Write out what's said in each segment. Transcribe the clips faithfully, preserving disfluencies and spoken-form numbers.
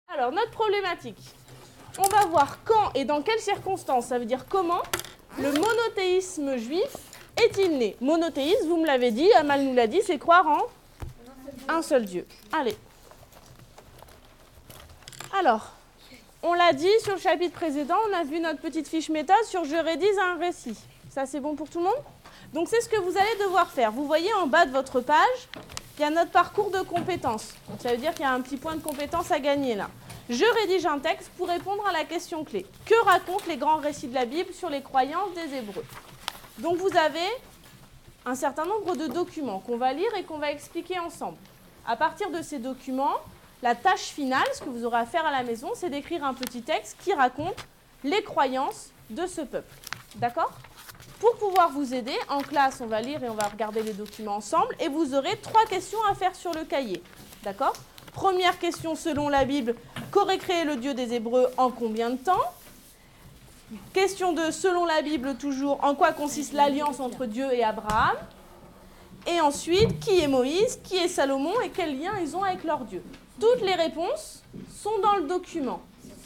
Alors, notre problématique. On va voir quand et dans quelles circonstances, ça veut dire comment, le monothéisme juif est-il né. Monothéisme, vous me l'avez dit, Amal nous l'a dit, c'est croire en un seul Dieu. Allez. Alors, on l'a dit sur le chapitre précédent, on a vu notre petite fiche méthode sur « Je rédige un récit ». Ça, c'est bon pour tout le monde? Donc, c'est ce que vous allez devoir faire. Vous voyez en bas de votre page, il y a notre parcours de compétences. Donc, ça veut dire qu'il y a un petit point de compétence à gagner là. Je rédige un texte pour répondre à la question clé. Que racontent les grands récits de la Bible sur les croyances des Hébreux? Donc, vous avez un certain nombre de documents qu'on va lire et qu'on va expliquer ensemble. À partir de ces documents, la tâche finale, ce que vous aurez à faire à la maison, c'est d'écrire un petit texte qui raconte les croyances de ce peuple. D'accord? Pour pouvoir vous aider, en classe, on va lire et on va regarder les documents ensemble et vous aurez trois questions à faire sur le cahier. D'accord? Première question, selon la Bible, qu'aurait créé le Dieu des Hébreux en combien de temps? Question deux, selon la Bible toujours, en quoi consiste l'alliance entre Dieu et Abraham? Et ensuite, qui est Moïse, qui est Salomon et quel lien ils ont avec leur Dieu? Toutes les réponses sont dans le document.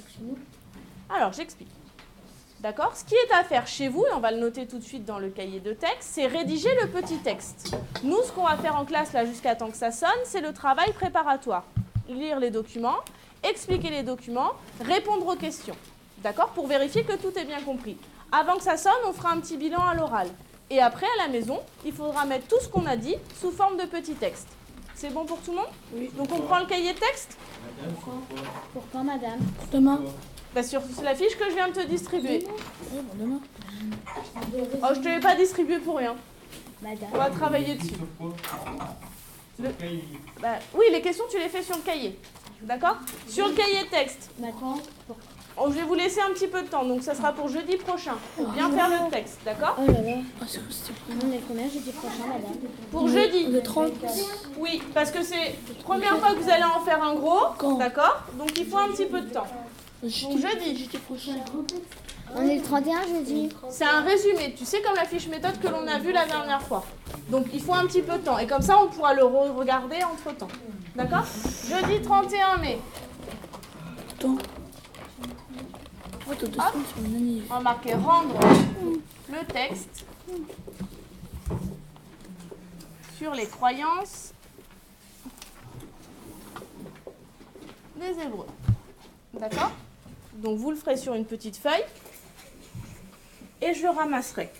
Alors, j'explique. D'accord? Ce qui est à faire chez vous, et on va le noter tout de suite dans le cahier de texte, c'est rédiger le petit texte. Nous, ce qu'on va faire en classe, là, jusqu'à temps que ça sonne, c'est le travail préparatoire. Lire les documents, expliquer les documents, répondre aux questions. D'accord? Pour vérifier que tout est bien compris. Avant que ça sonne, on fera un petit bilan à l'oral. Et après, à la maison, il faudra mettre tout ce qu'on a dit sous forme de petit texte. C'est bon pour tout le monde? Oui. Donc on prend le cahier de texte? Pourquoi? Pourquoi, madame? Demain. Bah, sur la fiche que je viens de te distribuer. Oui, bon, demain. Oh, je ne te l'ai pas distribué pour rien. Madame. On va travailler dessus. Le... Bah, oui, les questions, tu les fais sur le cahier. D'accord? Sur le cahier de texte. Maintenant, Oh, je vais vous laisser un petit peu de temps, donc ça sera pour jeudi prochain. Pour bien faire le texte, d'accord? oh là là. Ah, c'est c'était On est combien jeudi prochain, madame? Pour jeudi. Le trente. Oui, parce que c'est la première fois que vous allez en faire un gros, Quand? d'accord? Donc il faut un petit peu de temps. Donc Jeudi. jeudi. Jeudi prochain. On est le trente et un jeudi. C'est un résumé, tu sais, comme la fiche méthode que l'on a vue la dernière fois. Donc il faut un petit peu de temps. Et comme ça, on pourra le re-regarder entre-temps. D'accord? Jeudi trente et un mai. Attends. Oh, t'as deux semaines sur mon anniversaire. On va marquer rendre le texte sur les croyances des Hébreux. D'accord? Donc vous le ferez sur une petite feuille et je le ramasserai.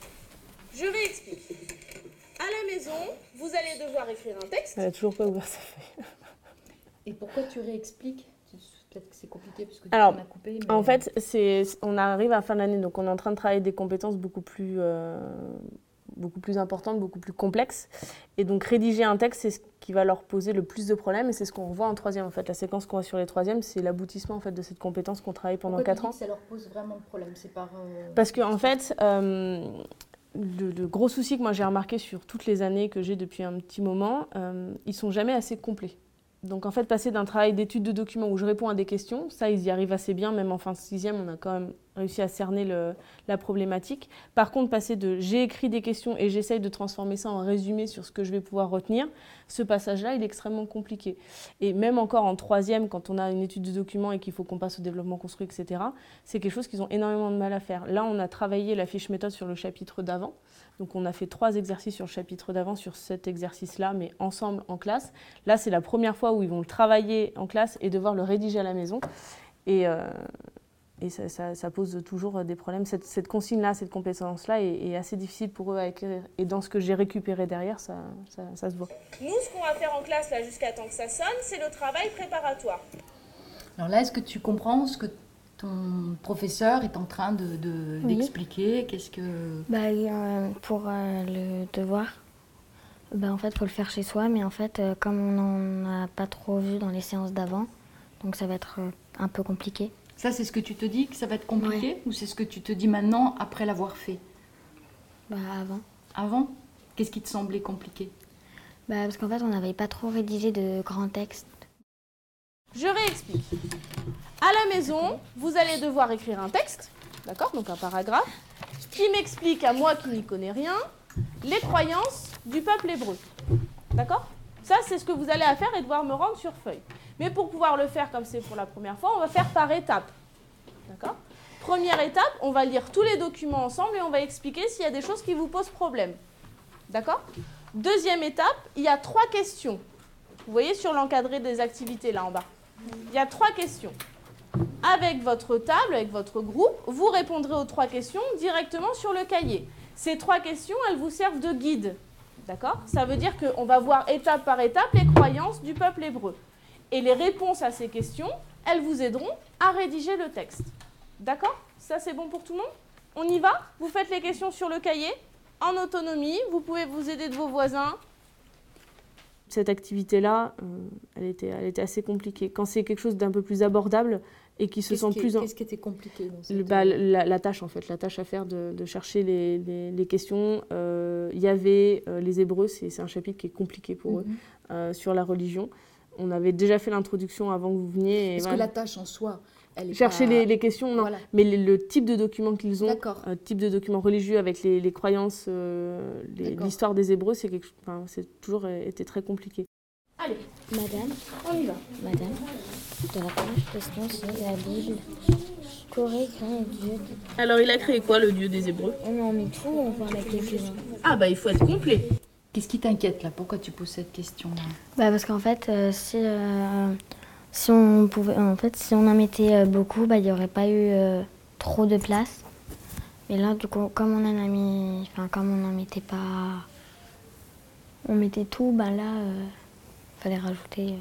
Je réexplique. À la maison, vous allez devoir écrire un texte. Elle n'a toujours pas ouvert sa feuille. Et pourquoi tu réexpliques? Peut-être que c'est compliqué parce que tu Alors, m'as coupé. Mais... En fait, c'est, on arrive à la fin de l'année, donc on est en train de travailler des compétences beaucoup plus, euh, beaucoup plus importantes, beaucoup plus complexes. Et donc rédiger un texte, c'est ce qui va leur poser le plus de problèmes et c'est ce qu'on revoit en troisième. En fait, la séquence qu'on voit sur les troisièmes, c'est l'aboutissement en fait, de cette compétence qu'on travaille pendant quatre ans. Que ça leur pose vraiment de problème? C'est par... Euh... Parce qu'en en fait... Euh, Le, le gros souci que moi j'ai remarqué sur toutes les années que j'ai depuis un petit moment, euh, ils sont jamais assez complets. Donc en fait, passer d'un travail d'étude de documents où je réponds à des questions, ça ils y arrivent assez bien, même en fin de sixième, on a quand même réussi à cerner le, la problématique. Par contre, passer de j'ai écrit des questions et j'essaye de transformer ça en résumé sur ce que je vais pouvoir retenir, ce passage-là, il est extrêmement compliqué. Et même encore en troisième, quand on a une étude de documents et qu'il faut qu'on passe au développement construit, et cetera, c'est quelque chose qu'ils ont énormément de mal à faire. Là, on a travaillé la fiche méthode sur le chapitre d'avant. Donc on a fait trois exercices sur le chapitre d'avant, sur cet exercice-là, mais ensemble en classe. Là, c'est la première fois où ils vont le travailler en classe et devoir le rédiger à la maison. Et, euh, et ça, ça, ça pose toujours des problèmes. Cette, cette consigne-là, cette compétence-là est, est assez difficile pour eux à écrire. Et dans ce que j'ai récupéré derrière, ça, ça, ça se voit. Nous, ce qu'on va faire en classe, là, jusqu'à temps que ça sonne, c'est le travail préparatoire. Alors là, est-ce que tu comprends ce que ton professeur est en train de, de, Oui. d'expliquer? Qu'est-ce que... Bah, euh, pour euh, le devoir, bah, en fait, il faut le faire chez soi, mais en fait, euh, comme on n'en a pas trop vu dans les séances d'avant, donc ça va être euh, un peu compliqué. Ça, c'est ce que tu te dis, que ça va être compliqué? Ouais. Ou c'est ce que tu te dis maintenant, après l'avoir fait? Bah, avant. Avant? Qu'est-ce qui te semblait compliqué? Bah, parce qu'en fait, on n'avait pas trop rédigé de grands textes. Je réexplique. À la maison, vous allez devoir écrire un texte, d'accord, donc un paragraphe, qui m'explique à moi qui n'y connais rien, les croyances du peuple hébreu. D'accord? Ça, c'est ce que vous allez à faire et devoir me rendre sur feuille. Mais pour pouvoir le faire comme c'est pour la première fois, on va faire par étapes. D'accord ? Première étape, on va lire tous les documents ensemble et on va expliquer s'il y a des choses qui vous posent problème. D'accord ? Deuxième étape, il y a trois questions. Vous voyez sur l'encadré des activités là en bas. Il y a trois questions. Avec votre table, avec votre groupe, vous répondrez aux trois questions directement sur le cahier. Ces trois questions, elles vous servent de guide. D'accord ? Ça veut dire qu'on va voir étape par étape les croyances du peuple hébreu. Et les réponses à ces questions, elles vous aideront à rédiger le texte. D'accord ? Ça, c'est bon pour tout le monde ? On y va ? Vous faites les questions sur le cahier, en autonomie. Vous pouvez vous aider de vos voisins. Cette activité-là, euh, elle était, elle était assez compliquée. Quand c'est quelque chose d'un peu plus abordable et qui se sent plus... En... Qu'est-ce qui était compliqué dans cette... le, bah, la, la tâche, en fait. La tâche à faire de, de chercher les, les, les questions. Euh, il y avait euh, les Hébreux, c'est, c'est un chapitre qui est compliqué pour mm-hmm. eux, euh, sur la religion. On avait déjà fait l'introduction avant que vous veniez. Est-ce voilà. que la tâche en soi... Elle Chercher pas... les, les questions, non. Voilà. Mais le, le type de document qu'ils ont, euh, type de document religieux avec les, les croyances, euh, les, l'histoire des Hébreux, c'est, quelque, enfin, c'est toujours été très compliqué. Allez, Madame, on y va. Madame, dans la première question, c'est la Bible. Qu'aurait créé Dieu? Alors, il a créé quoi, le Dieu des Hébreux? On en met tout, on parle avec quelques-uns. Ah, bah, il faut être complet. Qu'est-ce qui t'inquiète, là? Pourquoi tu poses cette question-là? Bah, parce qu'en fait, euh, si... Euh, Si on pouvait, en fait, si on en mettait beaucoup, bah, il n'y aurait pas eu euh, trop de place. Mais là, du coup, comme on en a mis, enfin, comme on n'en mettait pas, on mettait tout, bah là, il euh, fallait rajouter.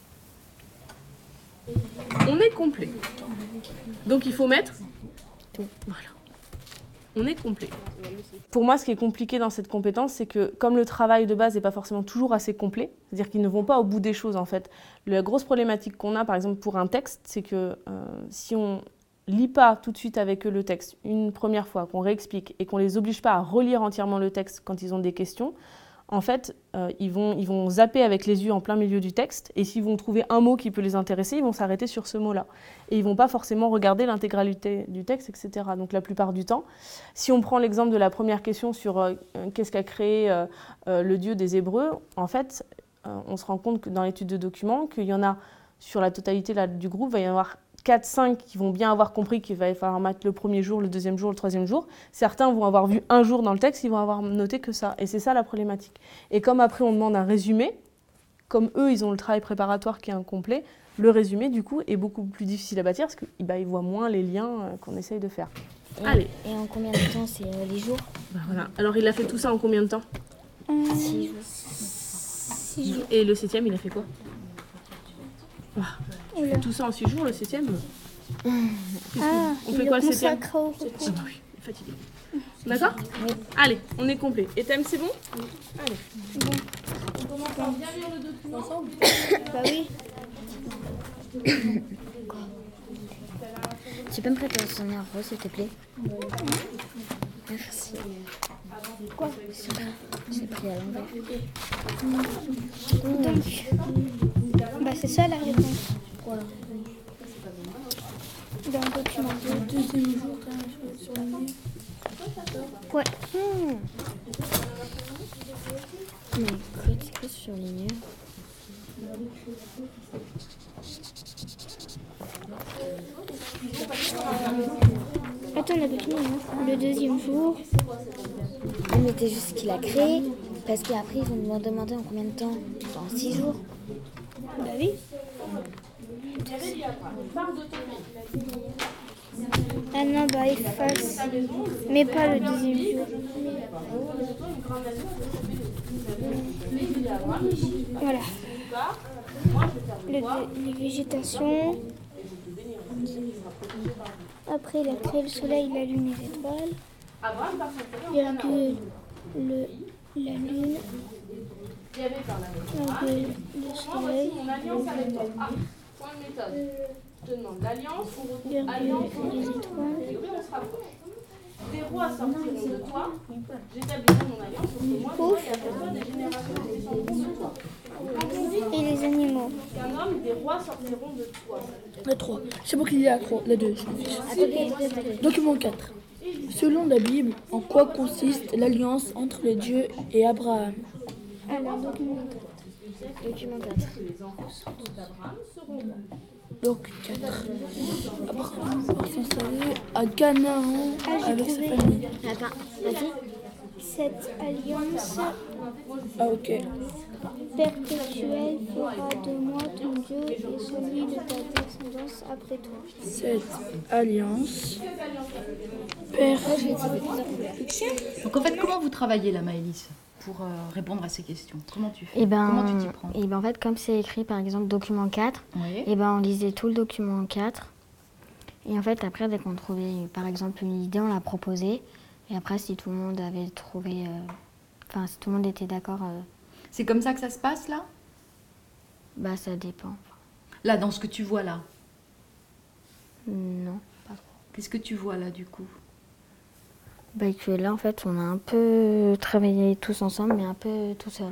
Euh... On est complet. Donc il faut mettre tout. Voilà. On est complet. Pour moi, ce qui est compliqué dans cette compétence, c'est que comme le travail de base n'est pas forcément toujours assez complet, c'est-à-dire qu'ils ne vont pas au bout des choses en fait. La grosse problématique qu'on a, par exemple, pour un texte, c'est que euh, si on lit pas tout de suite avec eux le texte une première fois, qu'on réexplique et qu'on les oblige pas à relire entièrement le texte quand ils ont des questions, en fait, euh, ils vont, ils vont zapper avec les yeux en plein milieu du texte et s'ils vont trouver un mot qui peut les intéresser, ils vont s'arrêter sur ce mot-là. Et ils ne vont pas forcément regarder l'intégralité du texte, et cetera. Donc la plupart du temps, si on prend l'exemple de la première question sur euh, qu'est-ce qu'a créé euh, euh, le Dieu des Hébreux, en fait, euh, on se rend compte que dans l'étude de documents, qu'il y en a sur la totalité là, du groupe, il va y en avoir quatre cinq qui vont bien avoir compris qu'il va falloir mettre le premier jour, le deuxième jour, le troisième jour. Certains vont avoir vu un jour dans le texte, ils vont avoir noté que ça. Et c'est ça la problématique. Et comme après on demande un résumé, comme eux ils ont le travail préparatoire qui est incomplet, le résumé du coup est beaucoup plus difficile à bâtir parce qu'ils bah, voient moins les liens euh, qu'on essaye de faire. Et, Allez. Et en combien de temps c'est euh, les jours? Bah, voilà. Alors il a fait tout ça en combien de temps? Six jours. Six jours. Et le septième il a fait quoi? Ah. Tu fais tout ça en six jours, le septième. Ah, on fait quoi le septième? Ah bah oui, il est fatigué. D'accord? Oui. Allez, on est complet. Et thème, c'est bon? Oui. Allez. Bon. On commence par bien lire le document ensemble. Bah oui. Tu peux me prêter un sonnet rose, s'il te plaît? Oui. Merci. Quoi? J'ai pris à l'envers. Donc, bah c'est ça la réponse. Voilà. Dans le document de deuxième jour, sur la nuit. Ouais. Hmm. Mais écoute, c'est quoi surligné? Attends, le document, hein. Le deuxième jour. On mettait juste ce qu'il a créé, parce qu'après ils vont nous demander en combien de temps? En six jours. Bah oui. Ah non, bah efface. Mais pas le deuxième jour. Voilà. Le, les végétations. Après, il a créé le soleil, la lune et les étoiles. Virgule, le, la lune. Virgule, le soleil. Point de méthode. Je te demande l'alliance, on retrouve Virgule, alliance, les étoiles. et oui, on se rapproche. Des rois sortiront de toi, j'établirai mon alliance entre moi, toi et la personne des générations qui descendront de toi. Quand on dit Et les animaux. qu'un homme, des rois sortiront de toi. La trois. C'est moi qui dis la trois, la deux, je m'en fiche. Document quatre. Selon la Bible, en quoi consiste l'alliance entre les dieux et Abraham? Alors, document Document quatre. Donc quatre. Après, on va s'installer à Canaan Ah, j'ai avec sa trouvé. famille. Attends, vas-y. Cette alliance Ah ok. perpétuelle fera de moi ton Dieu et celui de ta descendance après toi. Cette alliance père. Donc en fait, comment vous travaillez là, Maëlys, pour euh, répondre à ces questions? Comment tu fais? Et ben, Comment tu t'y prends? et ben en fait, comme c'est écrit par exemple document quatre, Oui. et ben on lisait tout le document quatre. Et en fait, après, dès qu'on trouvait par exemple une idée, on la proposait. Et après, si tout le monde avait trouvé. euh, Enfin, si tout le monde était d'accord, euh, C'est comme ça que ça se passe là? bah ça dépend. Là, dans ce que tu vois là. Non, pas trop. Qu'est-ce que tu vois là du coup? Bah que là, en fait, on a un peu travaillé tous ensemble, mais un peu tout seul.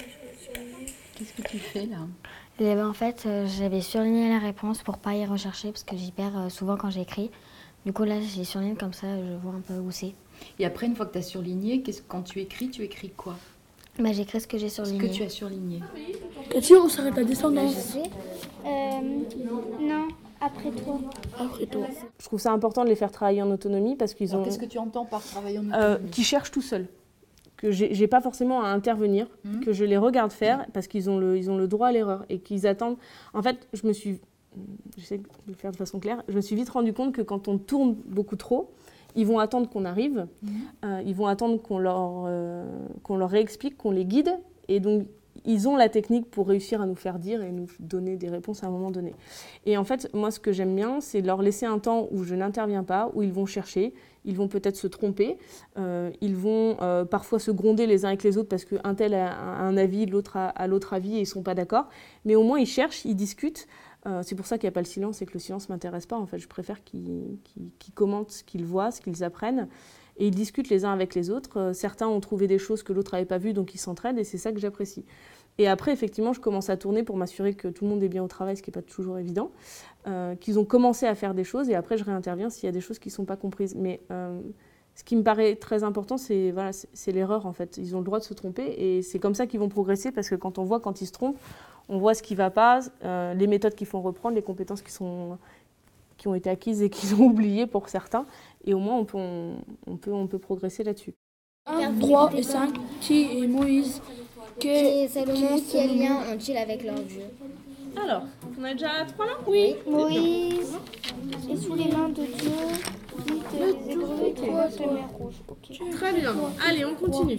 Qu'est-ce que tu fais là? Et ben, en fait, euh, j'avais surligné la réponse pour pas y rechercher, parce que j'y perds euh, souvent quand j'écris. Du coup, là, j'ai surligné comme ça, je vois un peu où c'est. Et après, une fois que tu as surligné, qu'est-ce- quand tu écris, tu écris quoi? Bah, j'écris ce que j'ai Ce surligné. que tu as surligné. Cathy, on s'arrête à Bah, je descendance. sais. Euh, non, après toi. Après toi. Je trouve ça important de les faire travailler en autonomie parce qu'ils Alors, ont... qu'est-ce que tu entends par travailler en euh, autonomie? qui cherchent tout seuls. Que j'ai j'ai pas forcément à intervenir, Mhm. que je les regarde faire parce qu'ils ont le, ils ont le droit à l'erreur et qu'ils attendent. En fait, je me suis, j'essaie de le faire de façon claire, je me suis vite rendu compte que quand on tourne beaucoup trop, ils vont attendre qu'on arrive, Mhm. euh, ils vont attendre qu'on leur, euh, qu'on leur réexplique, qu'on les guide, et donc ils ont la technique pour réussir à nous faire dire et nous donner des réponses à un moment donné. Et en fait, moi, ce que j'aime bien, c'est leur laisser un temps où je n'interviens pas, où ils vont chercher, ils vont peut-être se tromper, euh, ils vont euh, parfois se gronder les uns avec les autres parce qu'un tel a un avis, l'autre a, a l'autre avis et ils ne sont pas d'accord. Mais au moins, ils cherchent, ils discutent. Euh, c'est pour ça qu'il n'y a pas le silence et que le silence ne m'intéresse pas. En fait, je préfère qu'ils, qu'ils, qu'ils commentent ce qu'ils voient, ce qu'ils apprennent. Et ils discutent les uns avec les autres. Euh, certains ont trouvé des choses que l'autre n'avait pas vues, donc ils s'entraident et c'est ça que j'apprécie. Et après, effectivement, je commence à tourner pour m'assurer que tout le monde est bien au travail, ce qui n'est pas toujours évident, euh, qu'ils ont commencé à faire des choses et après, je réinterviens s'il y a des choses qui ne sont pas comprises. Mais euh, ce qui me paraît très important, c'est, voilà, c'est, c'est l'erreur, en fait. Ils ont le droit de se tromper et c'est comme ça qu'ils vont progresser parce que quand on voit quand ils se trompent, on voit ce qui ne va pas, euh, les méthodes qu'ils font reprendre, les compétences qui, sont, qui ont été acquises et qu'ils ont oubliées pour certains. Et au moins, on peut, on, on peut, on peut progresser là-dessus. un, trois et cinq. Qui est Moïse? Qui est Salomon, quel lien ont-ils avec leur Dieu? Alors, on a déjà trois là? Oui, Moïse est sous les mains de Dieu, dit les Hébreux, toi de mer rouge. Ok. Très bien. Allez, on continue.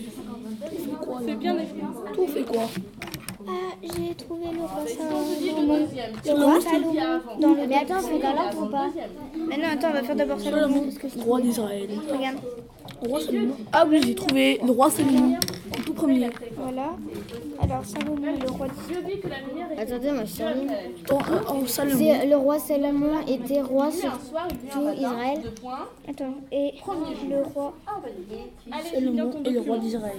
C'est bien les Tout fait quoi? Ah, j'ai trouvé le roi Salomon. deuxième. Le roi Salomon dans le. Mais attends, faut dans l'ordre ou pas? Mais non, attends, on va faire d'abord Salomon. Parce que Roi d'Israël. regarde, Le roi Salomon. Ah oui, j'ai trouvé le roi Salomon. En tout premier. voilà. Alors Salomon, le roi. Attendez, moi je surligne. En, en Salomon. C'est le roi Salomon était roi sur tout Israël. Attends, et le roi. Salomon est le roi d'Israël.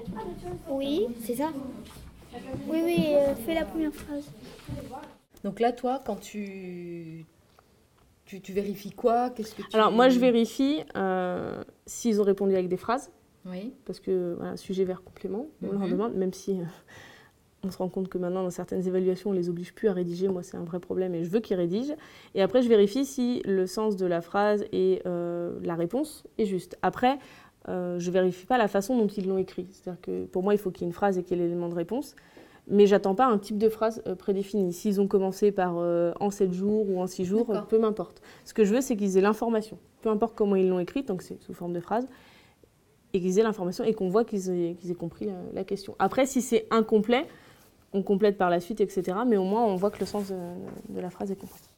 Oui, C'est ça? oui, oui, euh, fais la première phrase. Donc là, toi, quand tu... Tu, tu vérifies quoi? Qu'est-ce que tu... Alors, moi, je vérifie euh, s'ils ont répondu avec des phrases, Oui. parce que, voilà, sujet, verbe, complément, on leur Mhm. demande, même si euh, on se rend compte que maintenant, dans certaines évaluations, on ne les oblige plus à rédiger. Moi, c'est un vrai problème et je veux qu'ils rédigent. Et après, je vérifie si le sens de la phrase et euh, la réponse est juste. Après, euh, je ne vérifie pas la façon dont ils l'ont écrit. C'est-à-dire que pour moi, il faut qu'il y ait une phrase et qu'il y ait l'élément de réponse. Mais j'attends pas un type de phrase euh, prédéfinie. S'ils ont commencé par euh, en sept jours ou en six jours, D'accord. euh, peu m'importe. Ce que je veux, c'est qu'ils aient l'information. Peu importe comment ils l'ont écrite, donc c'est sous forme de phrase, et qu'ils aient l'information et qu'on voit qu'ils aient, qu'ils aient compris la, la question. Après, si c'est incomplet, on complète par la suite, et cetera. Mais au moins, on voit que le sens de, de la phrase est compris.